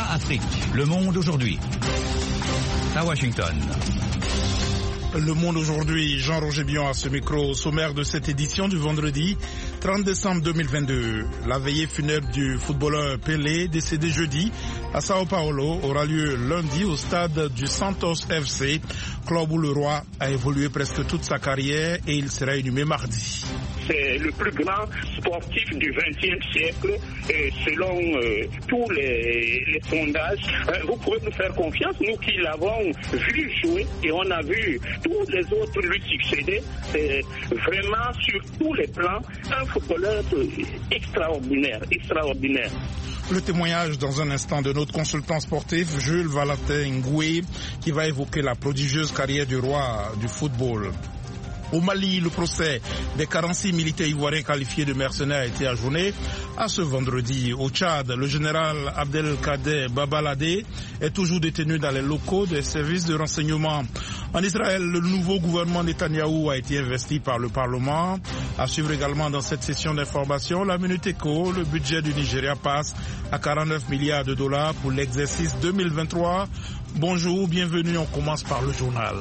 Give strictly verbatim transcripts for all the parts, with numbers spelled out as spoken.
voix Afrique. Le Monde aujourd'hui. À Washington. Le Monde aujourd'hui, Jean-Roger Bion à ce micro, au sommaire de cette édition du vendredi trente décembre deux mille vingt-deux. La veillée funèbre du footballeur Pelé, décédé jeudi à Sao Paulo, aura lieu lundi au stade du Santos F C, club où le roi a évolué presque toute sa carrière, et il sera inhumé mardi. C'est le plus grand sportif du vingtième siècle et selon euh, tous les, les sondages, euh, vous pouvez nous faire confiance, nous qui l'avons vu jouer et on a vu tous les autres lui succéder. C'est vraiment sur tous les plans un footballeur extraordinaire, extraordinaire. Le témoignage dans un instant de notre consultant sportif Jules Valentin Ngoué qui va évoquer la prodigieuse carrière du roi du football. Au Mali, le procès des quarante-six militaires ivoiriens qualifiés de mercenaires a été ajourné à ce vendredi. Au Tchad, le général Abdelkader Babalade est toujours détenu dans les locaux des services de renseignement. En Israël, le nouveau gouvernement Netanyahou a été investi par le Parlement. À suivre également dans cette session d'information, la Minute Éco, le budget du Nigeria passe à quarante-neuf milliards de dollars pour l'exercice deux mille vingt-trois. Bonjour, bienvenue, on commence par le journal.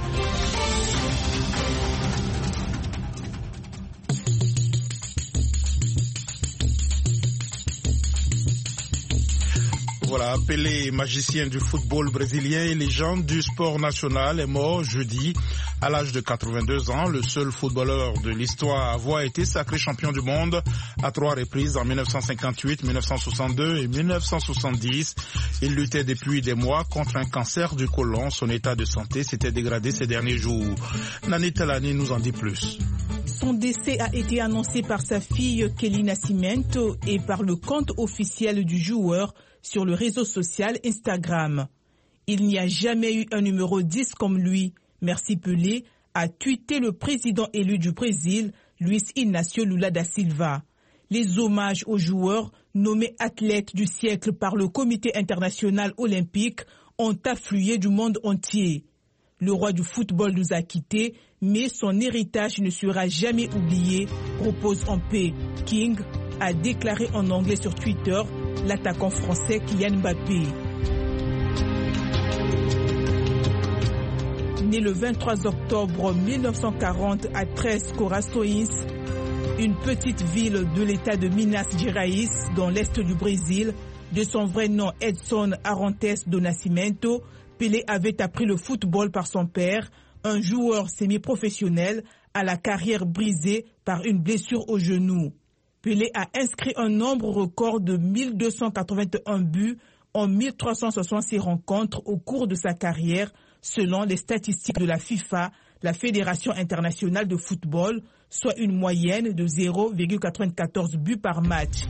Voilà, Pelé, magicien du football brésilien et légende du sport national, est mort jeudi à l'âge de quatre-vingt-deux ans. Le seul footballeur de l'histoire à avoir été sacré champion du monde à trois reprises en mille neuf cent cinquante-huit, mille neuf cent soixante-deux et mille neuf cent soixante-dix. Il luttait depuis des mois contre un cancer du côlon. Son état de santé s'était dégradé ces derniers jours. Nani Talani nous en dit plus. Son décès a été annoncé par sa fille Kelly Nascimento et par le compte officiel du joueur sur le réseau social Instagram. Il n'y a jamais eu un numéro dix comme lui. Merci Pelé, a tweeté le président élu du Brésil, Luiz Inácio Lula da Silva. Les hommages aux joueurs nommés athlètes du siècle par le Comité international olympique ont afflué du monde entier. Le roi du football nous a quittés, mais son héritage ne sera jamais oublié. Repose en paix. King a déclaré en anglais sur Twitter l'attaquant français Kylian Mbappé. Né le vingt-trois octobre mille neuf cent quarante à Três Corações, une petite ville de l'état de Minas Gerais dans l'est du Brésil, de son vrai nom Edson Arantes do Nascimento, Pelé avait appris le football par son père, un joueur semi-professionnel à la carrière brisée par une blessure au genou. Pelé a inscrit un nombre record de mille deux cent quatre-vingt-un buts en mille trois cent soixante-six rencontres au cours de sa carrière, selon les statistiques de la FIFA, la Fédération internationale de football, soit une moyenne de zéro virgule quatre-vingt-quatorze buts par match.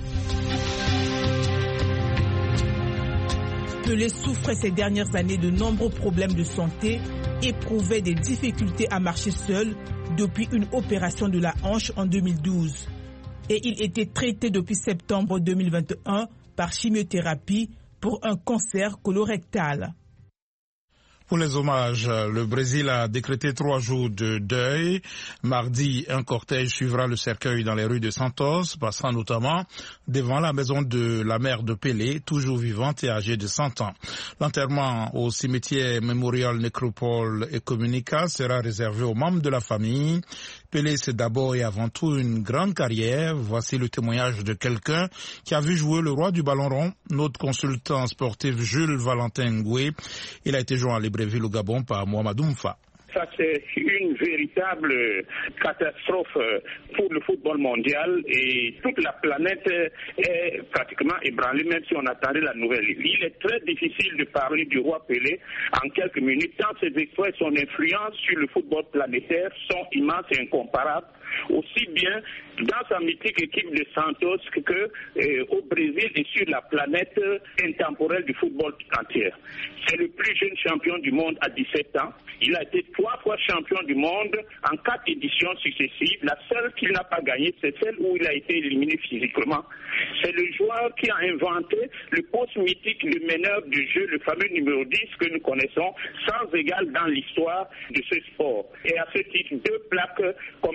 Pelé souffrait ces dernières années de nombreux problèmes de santé, éprouvait des difficultés à marcher seul depuis une opération de la hanche en deux mille douze. Et il était traité depuis septembre deux mille vingt et un par chimiothérapie pour un cancer colorectal. Pour les hommages, le Brésil a décrété trois jours de deuil. Mardi, un cortège suivra le cercueil dans les rues de Santos, passant notamment devant la maison de la mère de Pelé, toujours vivante et âgée de cent ans. L'enterrement au cimetière Memorial Nécropole et Comunica sera réservé aux membres de la famille. Pelé, c'est d'abord et avant tout une grande carrière. Voici le témoignage de quelqu'un qui a vu jouer le roi du ballon rond, notre consultant sportif Jules Valentin Ngoué. Il a été joint à Libreville au Gabon par Mohamed Oumfa. Ça, c'est une véritable catastrophe pour le football mondial et toute la planète est pratiquement ébranlée, même si on attendait la nouvelle. Il est très difficile de parler du roi Pelé en quelques minutes, tant ses exploits et son influence sur le football planétaire sont immenses et incomparables, aussi bien dans sa mythique équipe de Santos que euh, au Brésil et sur la planète intemporelle du football entier. C'est le plus jeune champion du monde à dix-sept ans. Il a été trois fois champion du monde en quatre éditions successives. La seule qu'il n'a pas gagnée, c'est celle où il a été éliminé physiquement. C'est le joueur qui a inventé le poste mythique de meneur du jeu, le fameux numéro dix que nous connaissons, sans égal dans l'histoire de ce sport. Et à ce titre, deux plaques commémoratives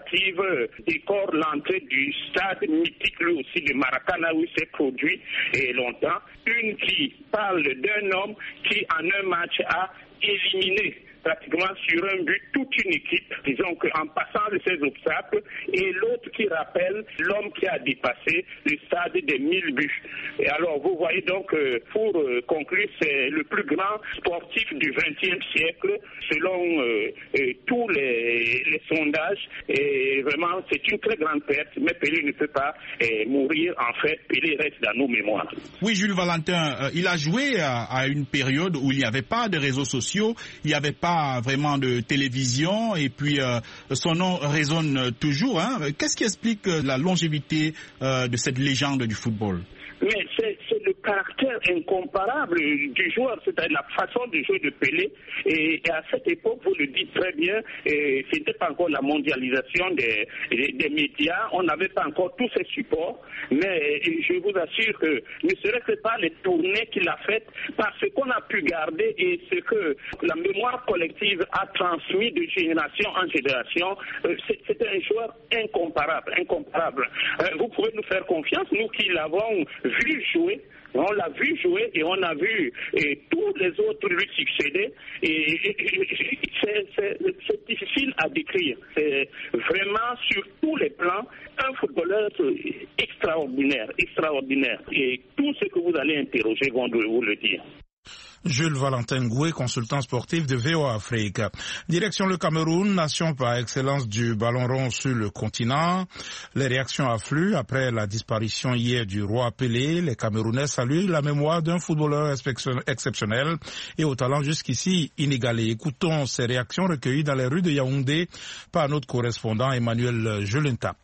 sportive décore l'entrée du stade mythique, lui aussi, de Maracana, où il s'est produit et longtemps. Une qui parle d'un homme qui, en un match, a éliminé pratiquement sur un but toute une équipe, disons qu'en passant de ces obstacles, et l'autre qui rappelle l'homme qui a dépassé le stade des mille buts. Et alors vous voyez donc, pour conclure, c'est le plus grand sportif du vingtième siècle, selon euh, euh, tous les, les sondages, et vraiment c'est une très grande perte, mais Pelé ne peut pas euh, mourir, en fait, Pelé reste dans nos mémoires. Oui, Jules Valentin, euh, il a joué à, à une période où il n'y avait pas de réseaux sociaux, il n'y avait pas vraiment de télévision, et puis euh, son nom résonne toujours. Hein. Qu'est-ce qui explique la longévité euh, de cette légende du football? Mais c'est, c'est le caractère incomparable du joueur, c'est-à-dire la façon de jouer de Pelé. Et, et à cette époque, vous le dites très bien, et c'était pas encore la mondialisation des, des, des médias, on n'avait pas encore tous ces supports, mais je vous assure que ne serait-ce pas les tournées qu'il a faites, parce qu'on a pu garder et ce que la mémoire collective a transmis de génération en génération, c'est, c'est un joueur incomparable, incomparable. Vous pouvez nous faire confiance, nous qui l'avons vu jouer, on l'a vu jouer et on a vu et tous les autres lui succéder, et, et, et c'est, c'est, c'est difficile à décrire. C'est vraiment sur tous les plans un footballeur extraordinaire, extraordinaire. Et tout ce que vous allez interroger vont vous le dire. Jules Valentin Goué, consultant sportif de V O A Afrique. Direction le Cameroun, nation par excellence du ballon rond sur le continent. Les réactions affluent après la disparition hier du roi Pelé. Les Camerounais saluent la mémoire d'un footballeur exceptionnel et au talent jusqu'ici inégalé. Écoutons ces réactions recueillies dans les rues de Yaoundé par notre correspondant Emmanuel Jolenta.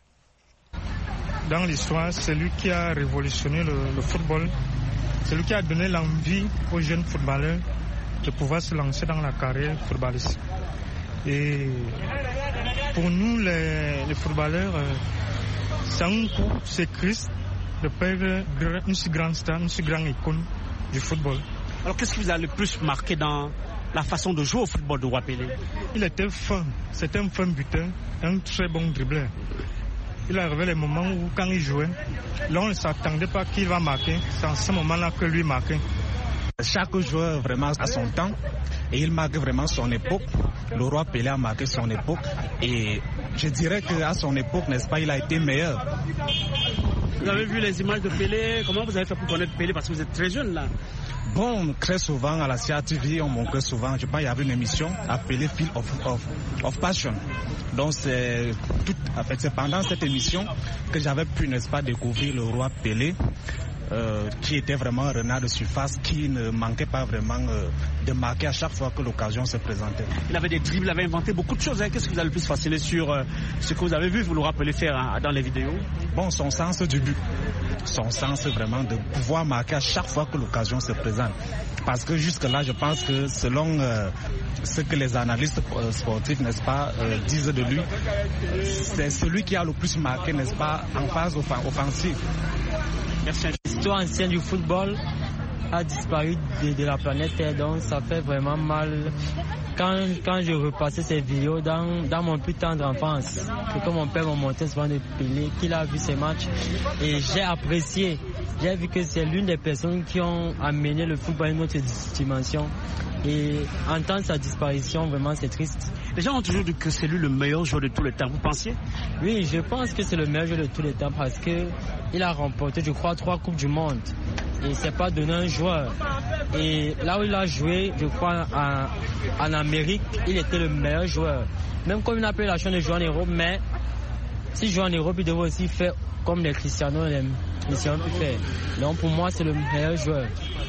Dans l'histoire, c'est lui qui a révolutionné le, le football. C'est lui qui a donné l'envie aux jeunes footballeurs de pouvoir se lancer dans la carrière footballistique. Et pour nous, les, les footballeurs, c'est un coup, c'est Christ de perdre une si grande star, une si grande icône du football. Alors qu'est-ce qui vous a le plus marqué dans la façon de jouer au football de Roi Pelé? Il était fin, c'était un fin buteur, un très bon dribbleur. Il arrivait les moments où, quand il jouait, là on ne s'attendait pas qu'il va marquer. C'est en ce moment-là que lui marquait. Chaque joueur vraiment a son temps et il marque vraiment son époque. Le roi Pelé a marqué son époque et je dirais qu'à son époque, n'est-ce pas, il a été meilleur. Vous avez vu les images de Pelé, comment vous avez fait pour connaître Pelé parce que vous êtes très jeune là? Bon, très souvent à la C A T V, on montrait souvent, je pense qu'il y avait une émission appelée Field of, of, of Passion. Donc c'est, tout, en fait, c'est pendant cette émission que j'avais pu, n'est-ce pas, découvrir le roi Pelé, euh, qui était vraiment un renard de surface, qui ne manquait pas vraiment euh, de marquer à chaque fois que l'occasion se présentait. Il avait des dribbles, il avait inventé beaucoup de choses. Hein. Qu'est-ce qui vous a le plus fasciné sur euh, ce que vous avez vu, vous le rappelez faire hein, dans les vidéos? Bon, son sens du but. Son sens vraiment de pouvoir marquer à chaque fois que l'occasion se présente. Parce que jusque-là, je pense que selon euh, ce que les analystes euh, sportifs, n'est-ce pas, euh, disent de lui, c'est celui qui a le plus marqué, n'est-ce pas, en phase off- offensive. Merci. L'histoire ancienne du football a disparu de, de la planète Terre, donc ça fait vraiment mal. Quand, quand je repassais ces vidéos dans, dans mon plus tendre enfance, que comme mon père m'a montré souvent de Pelé, qu'il a vu ces matchs, et j'ai apprécié. J'ai vu que c'est l'une des personnes qui ont amené le football à une autre dimension. Et entendre sa disparition, vraiment, c'est triste. Les gens ont toujours dit que c'est lui le meilleur joueur de tous les temps. Vous pensiez? Oui, je pense que c'est le meilleur joueur de tous les temps parce qu'il a remporté, je crois, trois Coupes du Monde. Et c'est pas donné un joueur. Et là où il a joué, je crois, en, en Amérique, il était le meilleur joueur. Même comme il n'a pas eu la chance de jouer en Europe, mais s'il joue en Europe, il devrait aussi faire comme les Cristiano et les Messi ont pu faire. Donc pour moi, c'est le meilleur joueur.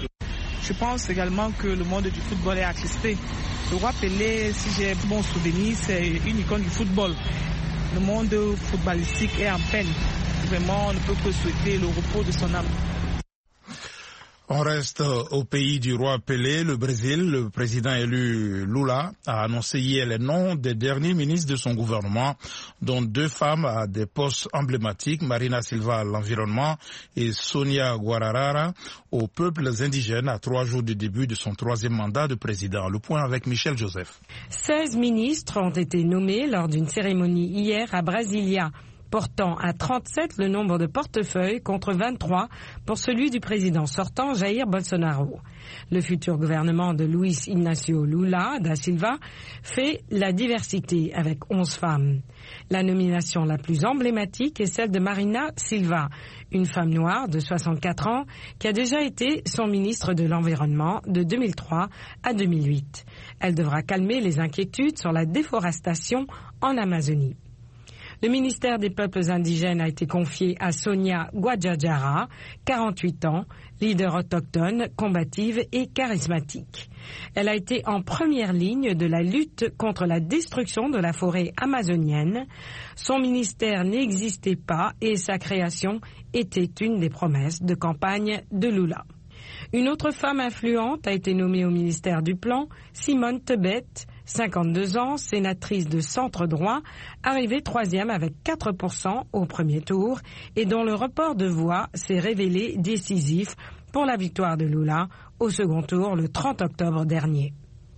Je pense également que le monde du football est attristé. Le roi Pelé, si j'ai bon souvenir, c'est une icône du football. Le monde footballistique est en peine. Vraiment, on ne peut que souhaiter le repos de son âme. On reste au pays du roi Pelé, le Brésil. Le président élu Lula a annoncé hier les noms des derniers ministres de son gouvernement, dont deux femmes à des postes emblématiques, Marina Silva à l'environnement et Sonia Guararara aux peuples indigènes, à trois jours du début de son troisième mandat de président. Le point avec Michel Joseph. seize ministres ont été nommés lors d'une cérémonie hier à Brasilia, portant à trente-sept le nombre de portefeuilles contre vingt-trois pour celui du président sortant Jair Bolsonaro. Le futur gouvernement de Luiz Inácio Lula da Silva fait la diversité avec onze femmes. La nomination la plus emblématique est celle de Marina Silva, une femme noire de soixante-quatre ans qui a déjà été son ministre de l'Environnement de deux mille trois à deux mille huit. Elle devra calmer les inquiétudes sur la déforestation en Amazonie. Le ministère des peuples indigènes a été confié à Sonia Guajajara, quarante-huit ans, leader autochtone, combative et charismatique. Elle a été en première ligne de la lutte contre la destruction de la forêt amazonienne. Son ministère n'existait pas et sa création était une des promesses de campagne de Lula. Une autre femme influente a été nommée au ministère du Plan, Simone Tebet, cinquante-deux ans, sénatrice de centre-droit, arrivée troisième avec quatre pour cent au premier tour et dont le report de voix s'est révélé décisif pour la victoire de Lula au second tour le trente octobre dernier.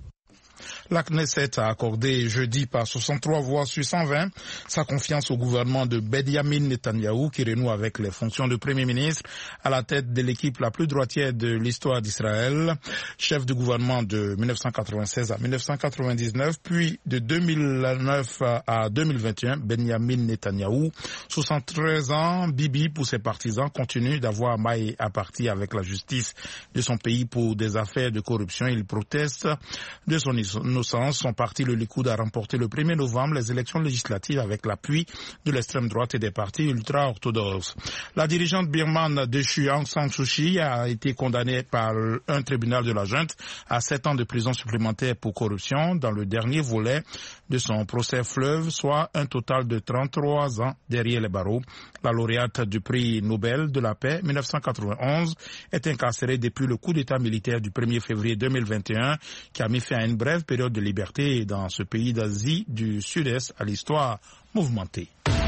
La Knesset a accordé jeudi par soixante-trois voix sur cent vingt sa confiance au gouvernement de Benjamin Netanyahou qui renoue avec les fonctions de Premier ministre à la tête de l'équipe la plus droitière de l'histoire d'Israël, chef de gouvernement de mille neuf cent quatre-vingt-seize à mille neuf cent quatre-vingt-dix-neuf, puis de deux mille neuf à deux mille vingt et un, Benjamin Netanyahou, soixante-treize ans, Bibi pour ses partisans, continue d'avoir maille à partie avec la justice de son pays pour des affaires de corruption. Il proteste de son innocence. Son parti, le Likoud, a remporté le premier novembre les élections législatives avec l'appui de l'extrême droite et des partis ultra-orthodoxes. La dirigeante birmane déchue Aung San Suu Kyi a été condamnée par un tribunal de la junte à sept ans de prison supplémentaire pour corruption dans le dernier volet de son procès fleuve, soit un total de trente-trois ans derrière les barreaux. La lauréate du prix Nobel de la paix mille neuf cent quatre-vingt-onze est incarcérée depuis le coup d'état militaire du premier février deux mille vingt et un qui a mis fin à une brève période de liberté dans ce pays d'Asie du Sud-Est à l'histoire mouvementée.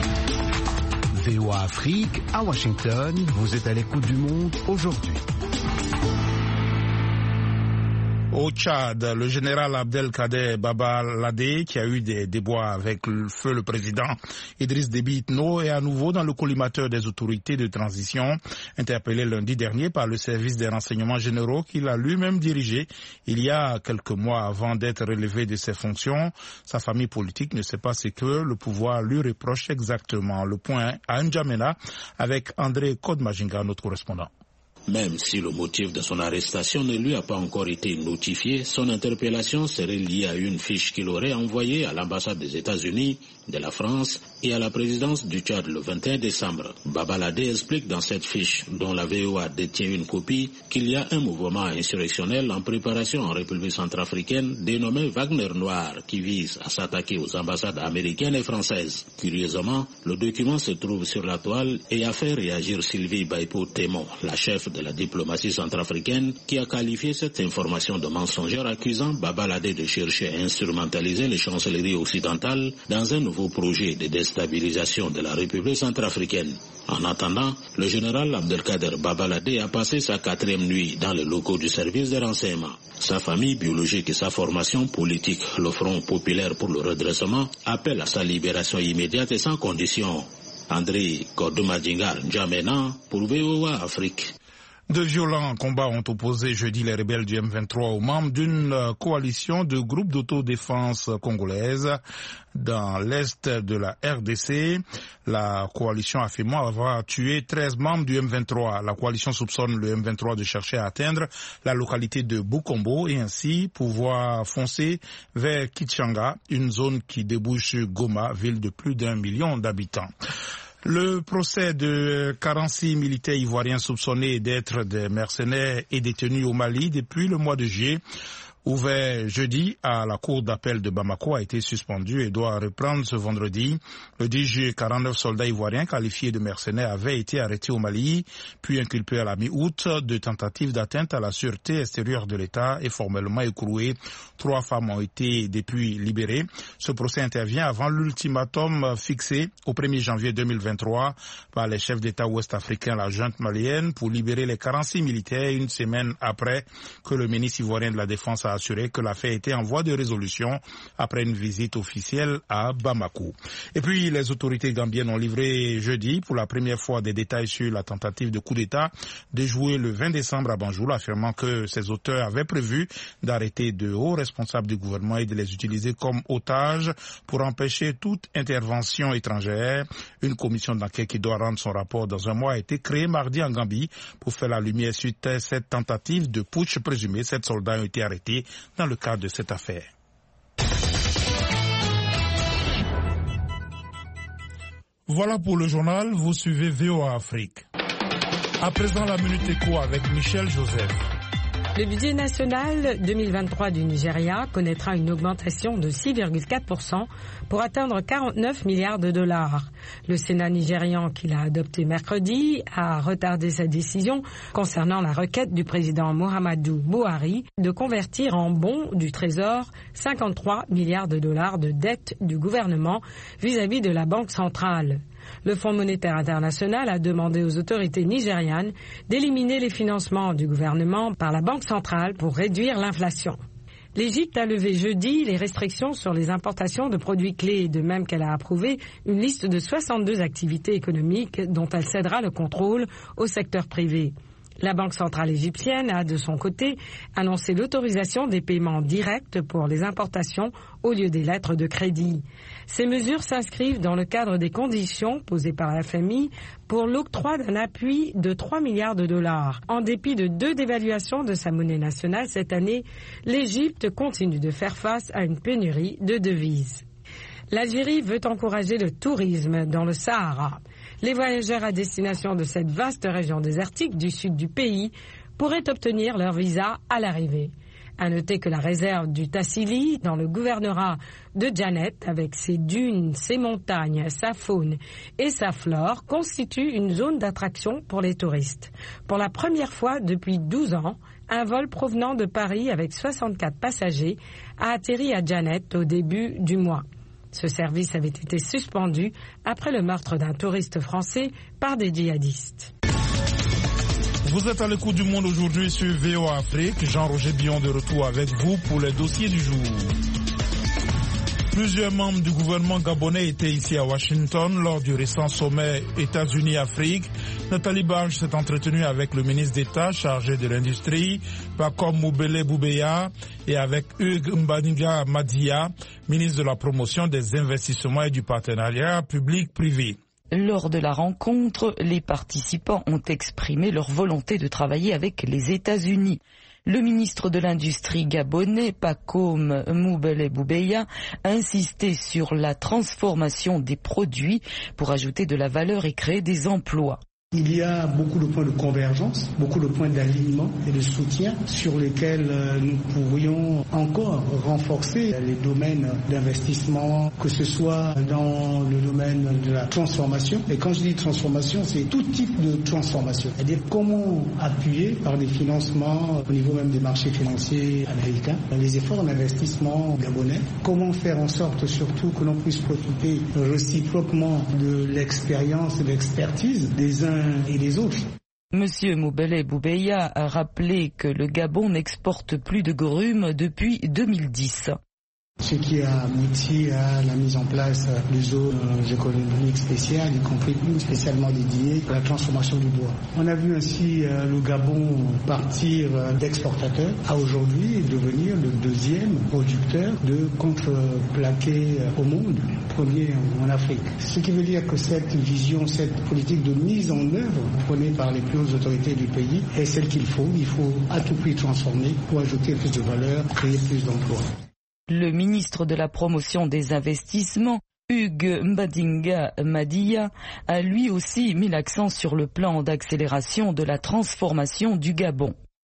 V O A Afrique, à Washington, vous êtes à l'écoute du monde aujourd'hui. Au Tchad, le général Abdelkader Baba-Ladé, qui a eu des déboires avec le feu le président Idriss Déby Itno, est à nouveau dans le collimateur des autorités de transition, interpellé lundi dernier par le service des renseignements généraux qu'il a lui-même dirigé il y a quelques mois avant d'être relevé de ses fonctions. Sa famille politique ne sait pas ce que le pouvoir lui reproche exactement. Le point à N'Djamena avec André Kodmajinga, notre correspondant. Même si le motif de son arrestation ne lui a pas encore été notifié, son interpellation serait liée à une fiche qu'il aurait envoyée à l'ambassade des États-Unis, de la France et à la présidence du Tchad le vingt et un décembre. Baba-Ladé explique dans cette fiche, dont la V O A détient une copie, qu'il y a un mouvement insurrectionnel en préparation en République centrafricaine dénommé Wagner Noir qui vise à s'attaquer aux ambassades américaines et françaises. Curieusement, le document se trouve sur la toile et a fait réagir Sylvie Baipo-Témon, la chef de la diplomatie centrafricaine, qui a qualifié cette information de mensongère, accusant Baba-Ladé de chercher à instrumentaliser les chancelleries occidentales dans un nouveau projet de déstabilisation de la République centrafricaine. En attendant, le général Abdelkader Baba-Ladé a passé sa quatrième nuit dans les locaux du service de renseignement. Sa famille biologique et sa formation politique, le Front populaire pour le redressement, appellent à sa libération immédiate et sans condition. André Kodmajinga N'Djamena pour V O A Afrique. De violents combats ont opposé jeudi les rebelles du M vingt-trois aux membres d'une coalition de groupes d'autodéfense congolaise dans l'est de la R D C. La coalition affirmant avoir tué treize membres du M vingt-trois. La coalition soupçonne le M vingt-trois de chercher à atteindre la localité de Bukombo et ainsi pouvoir foncer vers Kichanga, une zone qui débouche sur Goma, ville de plus d'un million d'habitants. Le procès de quarante-six militaires ivoiriens soupçonnés d'être des mercenaires est détenu au Mali depuis le mois de juillet ouvert jeudi à la cour d'appel de Bamako, a été suspendu et doit reprendre ce vendredi. Le dix juillet, quarante-neuf soldats ivoiriens qualifiés de mercenaires avaient été arrêtés au Mali, puis inculpés à la mi-août de tentatives d'atteinte à la sûreté extérieure de l'État et formellement écroués. Trois femmes ont été depuis libérées. Ce procès intervient avant l'ultimatum fixé au premier janvier deux mille vingt-trois par les chefs d'État ouest-africains, la junte malienne, pour libérer les quarante-six militaires une semaine après que le ministre ivoirien de la Défense a assuré que l'affaire était en voie de résolution après une visite officielle à Bamako. Et puis, les autorités gambiennes ont livré jeudi pour la première fois des détails sur la tentative de coup d'État déjouée le vingt décembre à Banjul, affirmant que ses auteurs avaient prévu d'arrêter de hauts responsables du gouvernement et de les utiliser comme otages pour empêcher toute intervention étrangère. Une commission d'enquête qui doit rendre son rapport dans un mois a été créée mardi en Gambie pour faire la lumière sur cette tentative de putsch présumée. Sept soldats ont été arrêtés dans le cadre de cette affaire. Voilà pour le journal, vous suivez V O A Afrique. À présent, la Minute Éco avec Michel Joseph. Le budget national deux mille vingt-trois du Nigeria connaîtra une augmentation de six virgule quatre pour cent pour atteindre quarante-neuf milliards de dollars. Le Sénat nigérian, qui l'a adopté mercredi, a retardé sa décision concernant la requête du président Muhammadu Buhari de convertir en bons du Trésor cinquante-trois milliards de dollars de dette du gouvernement vis-à-vis de la Banque centrale. Le Fonds monétaire international a demandé aux autorités nigérianes d'éliminer les financements du gouvernement par la Banque centrale pour réduire l'inflation. L'Égypte a levé jeudi les restrictions sur les importations de produits clés, de même qu'elle a approuvé une liste de soixante-deux activités économiques dont elle cédera le contrôle au secteur privé. La Banque centrale égyptienne a, de son côté, annoncé l'autorisation des paiements directs pour les importations au lieu des lettres de crédit. Ces mesures s'inscrivent dans le cadre des conditions posées par la F M I pour l'octroi d'un appui de trois milliards de dollars. En dépit de deux dévaluations de sa monnaie nationale cette année, l'Égypte continue de faire face à une pénurie de devises. L'Algérie veut encourager le tourisme dans le Sahara. Les voyageurs à destination de cette vaste région désertique du sud du pays pourraient obtenir leur visa à l'arrivée. À noter que la réserve du Tassili, dans le gouvernorat de Djanet, avec ses dunes, ses montagnes, sa faune et sa flore, constitue une zone d'attraction pour les touristes. Pour la première fois depuis douze ans, un vol provenant de Paris avec soixante-quatre passagers a atterri à Djanet au début du mois. Ce service avait été suspendu après le meurtre d'un touriste français par des djihadistes. Vous êtes à l'écoute du Monde aujourd'hui sur V O A Afrique. Jean-Roger Billon de retour avec vous pour les dossiers du jour. Plusieurs membres du gouvernement gabonais étaient ici à Washington lors du récent sommet États-Unis-Afrique. Nathalie Barge s'est entretenue avec le ministre d'État chargé de l'industrie, Pakom Moubele Boubeya, et avec Hugues Mbaniga Madia, ministre de la promotion des investissements et du partenariat public-privé. Lors de la rencontre, les participants ont exprimé leur volonté de travailler avec les États-Unis. Le ministre de l'Industrie gabonais, Pakom Moubele Boubeya, a insisté sur la transformation des produits pour ajouter de la valeur et créer des emplois. Il y a beaucoup de points de convergence, beaucoup de points d'alignement et de soutien sur lesquels nous pourrions encore renforcer les domaines d'investissement, que ce soit dans le domaine de la transformation. Et quand je dis transformation, c'est tout type de transformation. C'est-à-dire comment appuyer par des financements au niveau même des marchés financiers américains les efforts d'investissement gabonais. Comment faire en sorte surtout que l'on puisse profiter réciproquement de l'expérience et de l'expertise des uns et les autres. Monsieur Moubele Boubeya a rappelé que le Gabon n'exporte plus de grumes depuis deux mille dix. Ce qui a abouti à la mise en place de zones économiques spéciales, y compris une spécialement dédiée à la transformation du bois. On a vu ainsi le Gabon partir d'exportateur à aujourd'hui devenir le deuxième producteur de contreplaqué au monde, premier en Afrique. Ce qui veut dire que cette vision, cette politique de mise en œuvre prônée par les plus hautes autorités du pays est celle qu'il faut. Il faut à tout prix transformer pour ajouter plus de valeur, créer plus d'emplois. Le ministre de la promotion des investissements, Hugues Mbadinga Madia, a lui aussi mis l'accent sur le plan d'accélération de la transformation du Gabon.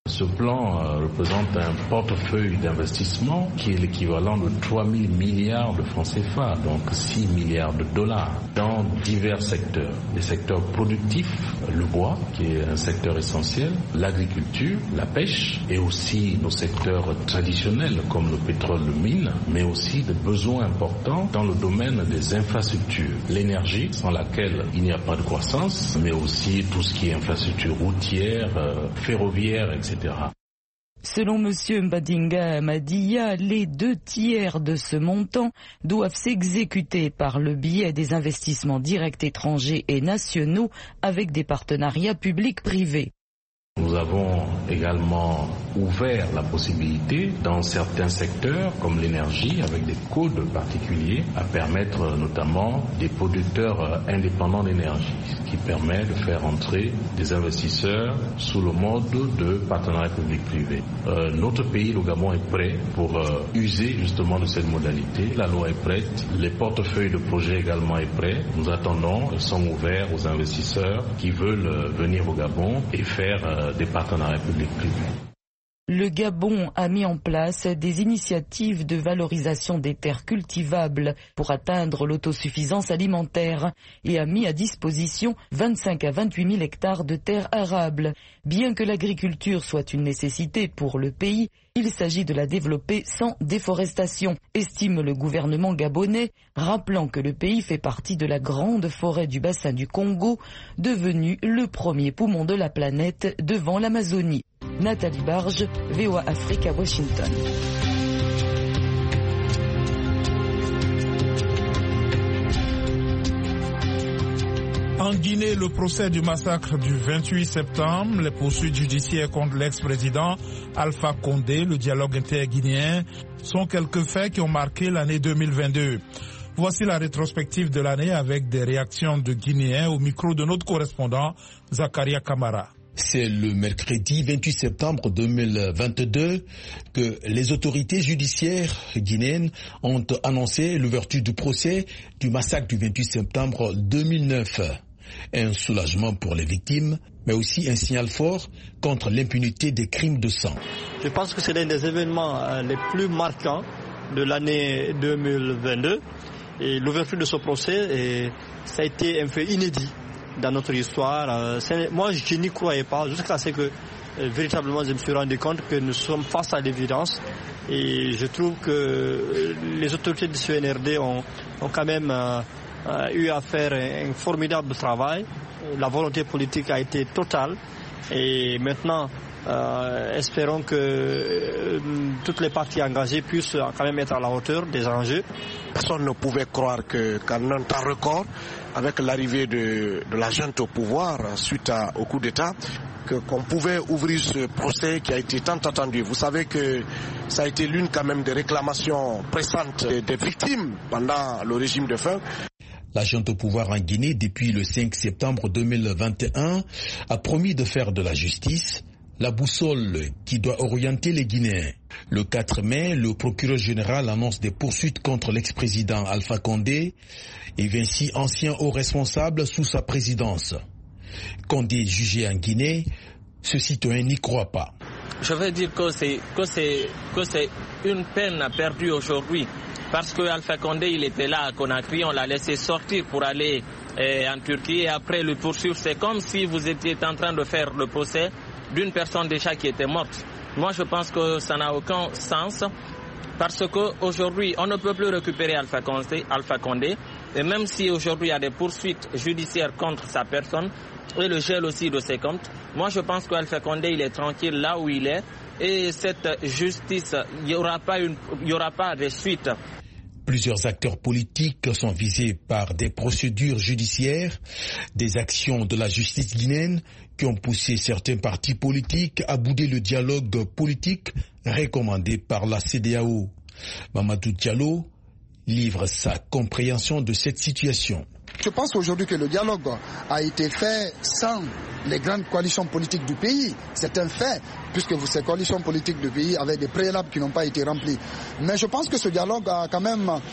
Ce plan euh, représente un portefeuille d'investissement qui est l'équivalent de trois mille milliards de francs C F A, donc six milliards de dollars, dans divers secteurs. Les secteurs productifs, le bois, qui est un secteur essentiel, l'agriculture, la pêche, et aussi nos secteurs traditionnels comme le pétrole, le mine, mais aussi des besoins importants dans le domaine des infrastructures. L'énergie, sans laquelle il n'y a pas de croissance, mais aussi tout ce qui est infrastructure routière, euh, ferroviaire, et cetera. Selon M. Mbadinga Madia, les deux tiers de ce montant doivent s'exécuter par le biais des investissements directs étrangers et nationaux avec des partenariats publics-privés. Nous avons également ouvert la possibilité dans certains secteurs comme l'énergie avec des codes particuliers à permettre notamment des producteurs indépendants d'énergie, ce qui permet de faire entrer des investisseurs sous le mode de partenariat public-privé. Euh, notre pays, le Gabon, est prêt pour euh, user justement de cette modalité. La loi est prête, les portefeuilles de projets également est prêt. Nous attendons, nous sommes ouverts aux investisseurs qui veulent euh, venir au Gabon et faire euh, des partenariats publics-privés. Le Gabon a mis en place des initiatives de valorisation des terres cultivables pour atteindre l'autosuffisance alimentaire et a mis à disposition vingt-cinq à vingt-huit mille hectares de terres arables. Bien que l'agriculture soit une nécessité pour le pays, il s'agit de la développer sans déforestation, estime le gouvernement gabonais, rappelant que le pays fait partie de la grande forêt du bassin du Congo, devenue le premier poumon de la planète devant l'Amazonie. Nathalie Barge, V O A Afrique à Washington. En Guinée, le procès du massacre du vingt-huit septembre, les poursuites judiciaires contre l'ex-président Alpha Condé, le dialogue interguinéen, sont quelques faits qui ont marqué l'année deux mille vingt-deux. Voici la rétrospective de l'année avec des réactions de Guinéens au micro de notre correspondant Zakaria Kamara. C'est le mercredi vingt-huit septembre deux mille vingt-deux que les autorités judiciaires guinéennes ont annoncé l'ouverture du procès du massacre du vingt-huit septembre deux mille neuf. Un soulagement pour les victimes, mais aussi un signal fort contre l'impunité des crimes de sang. Je pense que c'est l'un des événements les plus marquants de l'année deux mille vingt-deux. Et l'ouverture de ce procès, et ça a été un fait inédit dans notre histoire. Moi, je n'y croyais pas, jusqu'à ce que euh, véritablement je me suis rendu compte que nous sommes face à l'évidence. Et je trouve que les autorités du C N R D ont, ont quand même euh, euh, eu à faire un, un formidable travail. La volonté politique a été totale. Et maintenant, euh, espérons que euh, toutes les parties engagées puissent quand même être à la hauteur des enjeux. Personne ne pouvait croire que, qu'en un temps record, avec l'arrivée de, de la junte au pouvoir suite à, au coup d'État, que, qu'on pouvait ouvrir ce procès qui a été tant attendu. Vous savez que ça a été l'une quand même des réclamations pressantes des, des victimes pendant le régime de faim. La junte au pouvoir en Guinée, depuis le cinq septembre deux mille vingt et un, a promis de faire de la justice la boussole qui doit orienter les Guinéens. Le quatre mai, le procureur général annonce des poursuites contre l'ex-président Alpha Condé et Vinci, ancien haut responsable sous sa présidence. Condé jugé en Guinée, ce citoyen n'y croit pas. Je veux dire que c'est, que c'est, que c'est une peine perdue aujourd'hui. Parce que Alpha Condé, il était là à Conakry, on l'a laissé sortir pour aller eh, en Turquie et après le poursuivre. C'est comme si vous étiez en train de faire le procès d'une personne déjà qui était morte. Moi, je pense que ça n'a aucun sens parce qu'aujourd'hui, on ne peut plus récupérer Alpha Condé, Alpha Condé. Et même si aujourd'hui, il y a des poursuites judiciaires contre sa personne et le gel aussi de ses comptes, moi, je pense qu'Alpha Condé, il est tranquille là où il est. Et cette justice, il n'y aura pas une, il y aura pas de suite. Plusieurs acteurs politiques sont visés par des procédures judiciaires, des actions de la justice guinéenne qui ont poussé certains partis politiques à bouder le dialogue politique recommandé par la C E D E A O. Mamadou Diallo livre sa compréhension de cette situation. Je pense aujourd'hui que le dialogue a été fait sans les grandes coalitions politiques du pays. C'est un fait, puisque ces coalitions politiques du pays avaient des préalables qui n'ont pas été remplis. Mais je pense que ce dialogue a quand même, euh,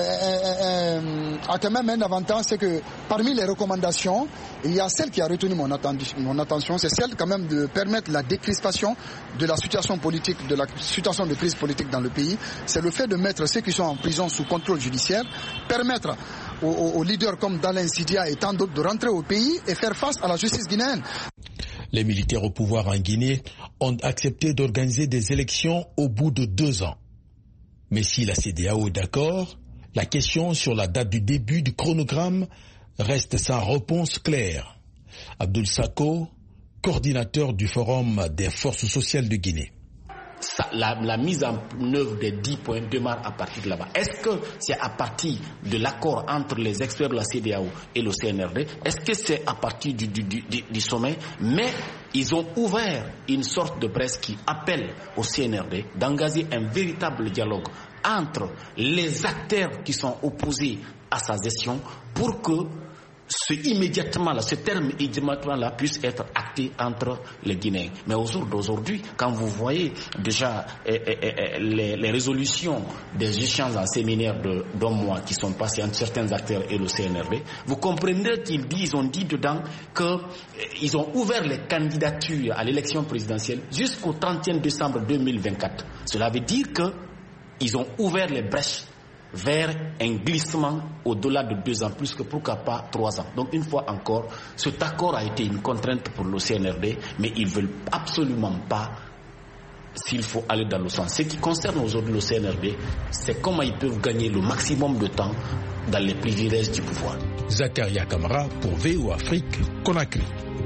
euh, a quand même un avantage, c'est que parmi les recommandations, il y a celle qui a retenu mon, atten- mon attention, c'est celle quand même de permettre la décrispation de la situation politique, de la situation de crise politique dans le pays. C'est le fait de mettre ceux qui sont en prison sous contrôle judiciaire, permettre aux, aux leaders comme Dalein Sidia et tant d'autres de rentrer au pays et faire face à la justice guinéenne. Les militaires au pouvoir en Guinée ont accepté d'organiser des élections au bout de deux ans. Mais si la C D A O est d'accord, la question sur la date du début du chronogramme reste sans réponse claire. Abdoul Sako, coordinateur du Forum des forces sociales de Guinée. Ça, la, la mise en œuvre des dix points démarre à partir de là-bas. Est-ce que c'est à partir de l'accord entre les experts de la C D A O et le C N R D? Est-ce que c'est à partir du, du, du, du sommet? Mais ils ont ouvert une sorte de presse qui appelle au C N R D d'engager un véritable dialogue entre les acteurs qui sont opposés à sa gestion pour que ce immédiatement là, ce terme immédiatement là puisse être acté entre les Guinéens. Mais au jour d'aujourd'hui, quand vous voyez déjà eh, eh, eh, les, les résolutions des échanges en séminaire de d'un mois qui sont passés entre certains acteurs et le C N R D, vous comprenez qu'ils disent, ils ont dit dedans qu'ils eh, ont ouvert les candidatures à l'élection présidentielle jusqu'au trente et un décembre deux mille vingt-quatre. Cela veut dire que ils ont ouvert les brèches vers un glissement au-delà de deux ans, plus que pourquoi pas trois ans. Donc une fois encore, cet accord a été une contrainte pour le C N R D, mais ils ne veulent absolument pas s'il faut aller dans le sens. Ce qui concerne aujourd'hui le C N R D, c'est comment ils peuvent gagner le maximum de temps dans les privilèges du pouvoir. Zakaria Kamara pour V O Afrique, Conakry.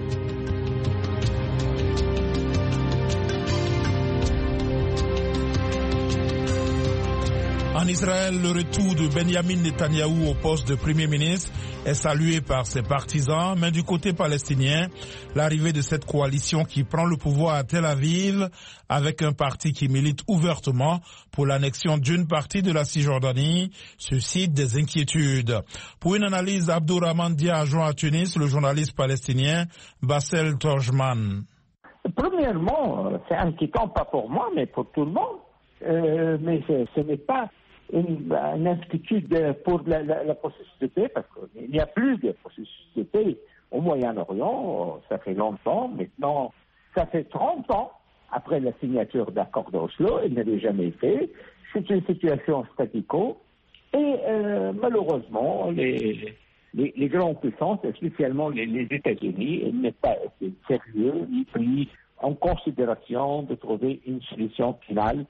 En Israël, le retour de Benjamin Netanyahou au poste de Premier ministre est salué par ses partisans, mais du côté palestinien, l'arrivée de cette coalition qui prend le pouvoir à Tel Aviv avec un parti qui milite ouvertement pour l'annexion d'une partie de la Cisjordanie suscite des inquiétudes. Pour une analyse, Abdourahmane Dia a joint à Tunis le journaliste palestinien Bassel Torjman. Premièrement, c'est inquiétant, pas pour moi, mais pour tout le monde. Euh, mais ce, ce n'est pas une, une inquiétude pour la, la, la processus de paix, parce qu'il n'y a plus de processus de paix au Moyen-Orient. Ça fait longtemps. Maintenant, ça fait trente ans après la signature d'accord d'Oslo. Il n'avait jamais fait. C'est une situation statico. Et euh, malheureusement, les, les, les grandes puissances, spécialement les, les États-Unis, n'ont pas été sérieux ni pris en considération de trouver une solution finale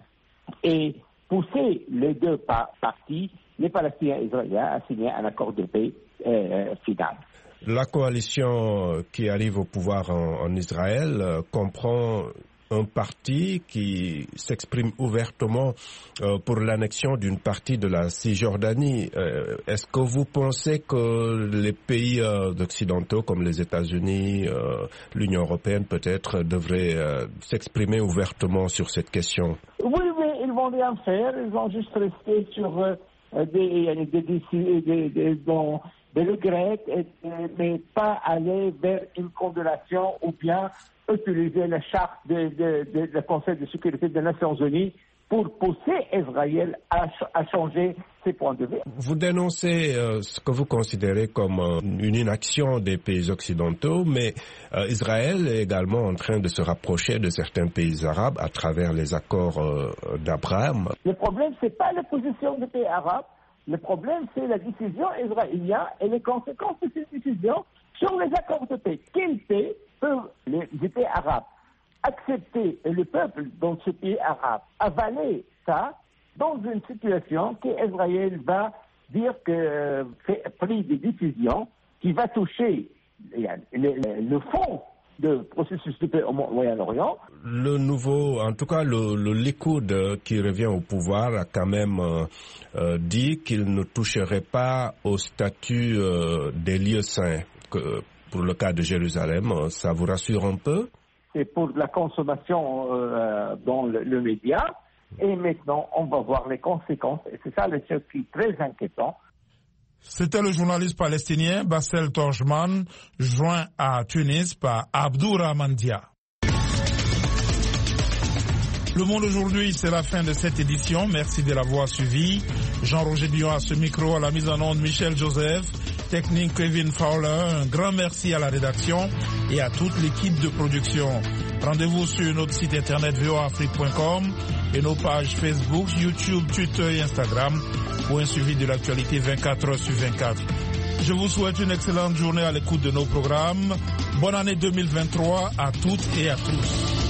et pousser les deux parties, les Palestiniens et les Israéliens, à signer un accord de paix euh, final. La coalition qui arrive au pouvoir en, en Israël euh, comprend un parti qui s'exprime ouvertement euh, pour l'annexion d'une partie de la Cisjordanie. Euh, est-ce que vous pensez que les pays euh, occidentaux comme les États-Unis, euh, l'Union européenne peut-être, devraient euh, s'exprimer ouvertement sur cette question? Oui, mais ils vont rien faire. Ils vont juste rester sur euh, des, des, des, des, des, des, bon, des regrets, et, mais pas aller vers une condamnation ou bien utiliser la charte du de, de, de Conseil de sécurité des Nations Unies pour pousser Israël à, à changer ses points de vue. Vous dénoncez euh, ce que vous considérez comme euh, une inaction des pays occidentaux, mais euh, Israël est également en train de se rapprocher de certains pays arabes à travers les accords euh, d'Abraham. Le problème, c'est pas la position des pays arabes. Le problème, c'est la décision israélienne et les conséquences de cette décision sur les accords de paix. Quel pays peuvent les, les pays arabes accepter, et le peuple dans ce pays arabe avaler ça dans une situation qu'Israël va dire que fait pris des décisions qui va toucher le, le, le fond de processus de paix au Moyen-Orient. Le nouveau, en tout cas le, le Likoud qui revient au pouvoir a quand même euh, euh, dit qu'il ne toucherait pas au statut euh, des lieux saints que, pour le cas de Jérusalem. Ça vous rassure un peu? C'est pour la consommation euh, dans le, le média. Et maintenant, on va voir les conséquences. Et c'est ça le truc qui est très inquiétant. C'était le journaliste palestinien Bassel Torjman, joint à Tunis par Abdourahman Dia. Le Monde aujourd'hui, c'est la fin de cette édition. Merci de l'avoir suivi. Jean-Roger Dion à ce micro, à la mise en onde Michel Joseph, technique Kevin Fowler. Un grand merci à la rédaction et à toute l'équipe de production. Rendez-vous sur notre site internet v o a afrique point com et nos pages Facebook, YouTube, Twitter et Instagram pour un suivi de l'actualité vingt-quatre heures sur vingt-quatre. Je vous souhaite une excellente journée à l'écoute de nos programmes. Bonne année deux mille vingt-trois à toutes et à tous.